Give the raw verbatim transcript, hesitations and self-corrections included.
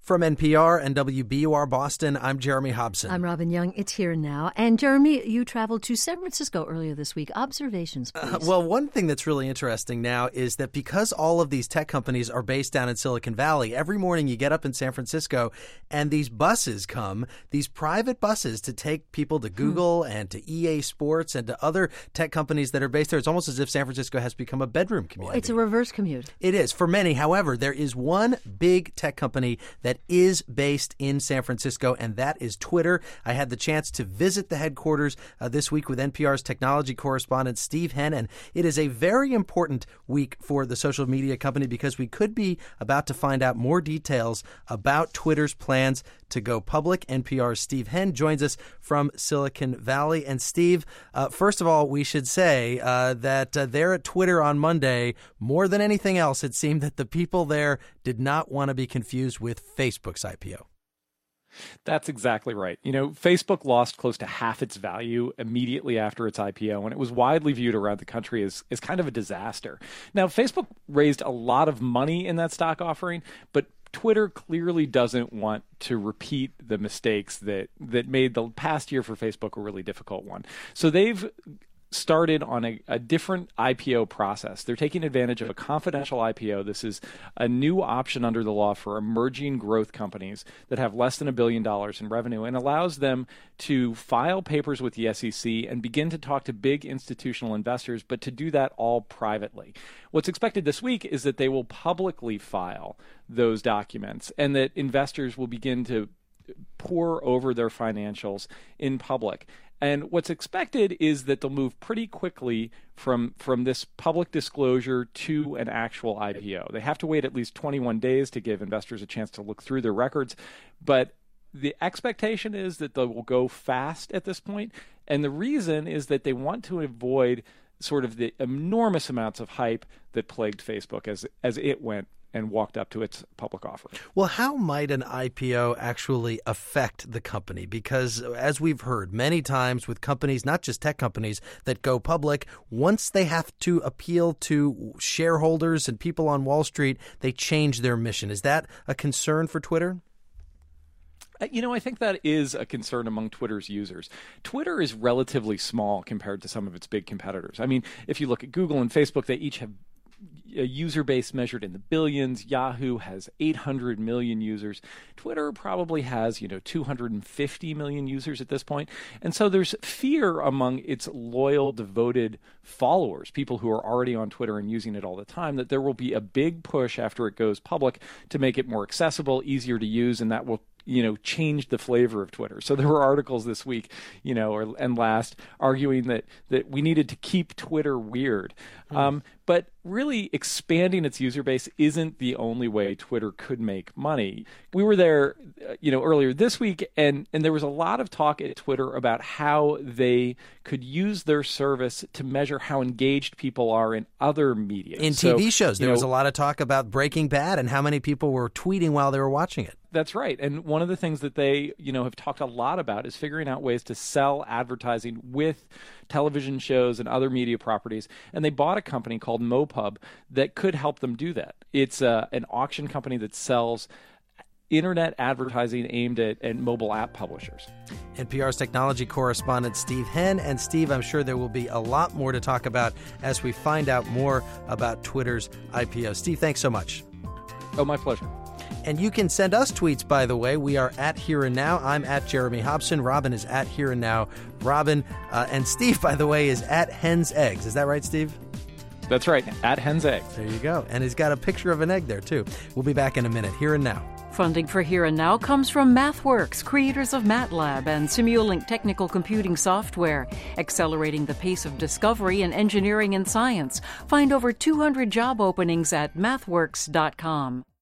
From N P R and W B U R Boston, I'm Jeremy Hobson. I'm Robin Young. It's Here Now. And Jeremy, you traveled to San Francisco earlier this week. Observations, please. Uh, well, one thing that's really interesting now is that because all of these tech companies are based down in Silicon Valley, every morning you get up in San Francisco and these buses come, these private buses to take people to Google hmm. and to E A Sports and to other tech companies that are based there. It's almost as if San Francisco has become a bedroom community. It's a reverse commute. It is for many. However, there is one big tech company that is based in San Francisco, and that is Twitter. I had the chance to visit the headquarters uh, this week with N P R's technology correspondent Steve Henn, and it is a very important week for the social media company because we could be about to find out more details about Twitter's plans to go public. N P R's Steve Henn joins us from Silicon Valley. And Steve, uh, first of all, we should say uh, that uh, there at Twitter on Monday, more than anything else, it seemed that the people there did not want to be confused with Facebook's I P O. That's exactly right. You know, Facebook lost close to half its value immediately after its I P O, and it was widely viewed around the country as, as kind of a disaster. Now, Facebook raised a lot of money in that stock offering, but Twitter clearly doesn't want to repeat the mistakes that, that made the past year for Facebook a really difficult one. So they've started on a, a different I P O process. They're taking advantage of a confidential I P O. This is a new option under the law for emerging growth companies that have less than a billion dollars in revenue and allows them to file papers with the S E C and begin to talk to big institutional investors, but to do that all privately. What's expected this week is that they will publicly file those documents and that investors will begin to pour over their financials in public. And what's expected is that they'll move pretty quickly from from this public disclosure to an actual I P O. They have to wait at least twenty-one days to give investors a chance to look through their records. But the expectation is that they will go fast at this point. And the reason is that they want to avoid sort of the enormous amounts of hype that plagued Facebook as as it went and walked up to its public offering. Well, how might an I P O actually affect the company? Because as we've heard many times with companies, not just tech companies, that go public, once they have to appeal to shareholders and people on Wall Street, they change their mission. Is that a concern for Twitter? You know, I think that is a concern among Twitter's users. Twitter is relatively small compared to some of its big competitors. I mean, if you look at Google and Facebook, they each have a user base measured in the billions. Yahoo has eight hundred million users. Twitter probably has, you know, two hundred fifty million users at this point. And so there's fear among its loyal, devoted followers, people who are already on Twitter and using it all the time, that there will be a big push after it goes public to make it more accessible, easier to use, and that will you know, changed the flavor of Twitter. So there were articles this week, you know, or, and last, arguing that that we needed to keep Twitter weird. Mm. Um, but really expanding its user base isn't the only way Twitter could make money. We were there, uh, you know, earlier this week, and, and there was a lot of talk at Twitter about how they could use their service to measure how engaged people are in other media. In so, T V shows, there you know, was a lot of talk about Breaking Bad and how many people were tweeting while they were watching it. That's right. And one of the things that they, you know, have talked a lot about is figuring out ways to sell advertising with television shows and other media properties. And they bought a company called MoPub that could help them do that. It's uh, an auction company that sells internet advertising aimed at, at mobile app publishers. N P R's technology correspondent Steve Henn. And Steve, I'm sure there will be a lot more to talk about as we find out more about Twitter's I P O. Steve, thanks so much. Oh, my pleasure. And you can send us tweets, by the way. We are at Here and Now. I'm at Jeremy Hobson. Robin is at Here and Now. Robin. Uh, and Steve, by the way, is at Hen's Eggs. Is that right, Steve? That's right. At Hen's Eggs. There you go. And he's got a picture of an egg there, too. We'll be back in a minute. Here and Now. Funding for Here and Now comes from MathWorks, creators of MATLAB and Simulink technical computing software, accelerating the pace of discovery in engineering and science. Find over two hundred job openings at mathworks dot com.